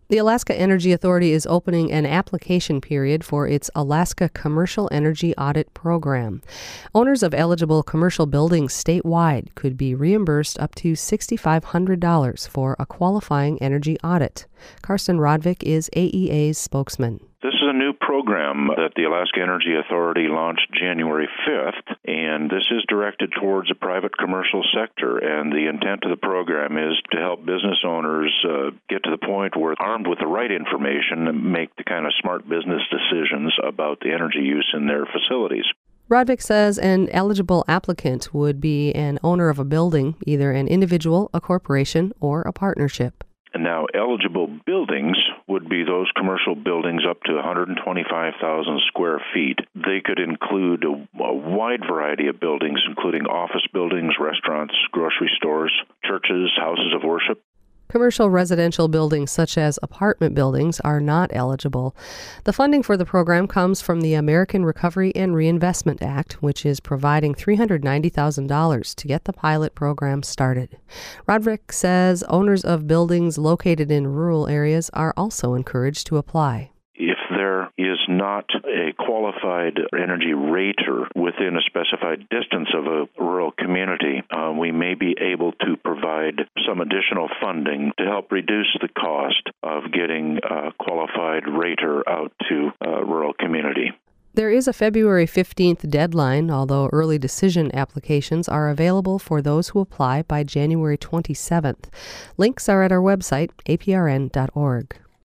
The Alaska Energy Authority is opening an application period for its Alaska Commercial Energy Audit Program. Owners of eligible commercial buildings statewide could be reimbursed up to $6,500 for a qualifying energy audit. Karsten Rodvik is AEA's spokesman. This is a new program that the Alaska Energy Authority launched January 5th, and this is directed towards the private commercial sector. And the intent of the program is to help business owners get to the point where, armed with the right information, make the kind of smart business decisions about the energy use in their facilities. Rodvik says an eligible applicant would be an owner of a building, either an individual, a corporation, or a partnership. And now eligible buildings would be those commercial buildings up to 125,000 square feet. They could include a wide variety of buildings, including office buildings, restaurants, grocery stores, churches, houses of worship. Commercial residential buildings such as apartment buildings are not eligible. The funding for the program comes from the American Recovery and Reinvestment Act, which is providing $390,000 to get the pilot program started. Rodvik says owners of buildings located in rural areas are also encouraged to apply. If there is not a qualified energy rater within a specified distance of a rural community, we may be able to provide some additional funding to help reduce the cost of getting a qualified rater out to a rural community. There is a February 15th deadline, although early decision applications are available for those who apply by January 27th. Links are at our website, aprn.org.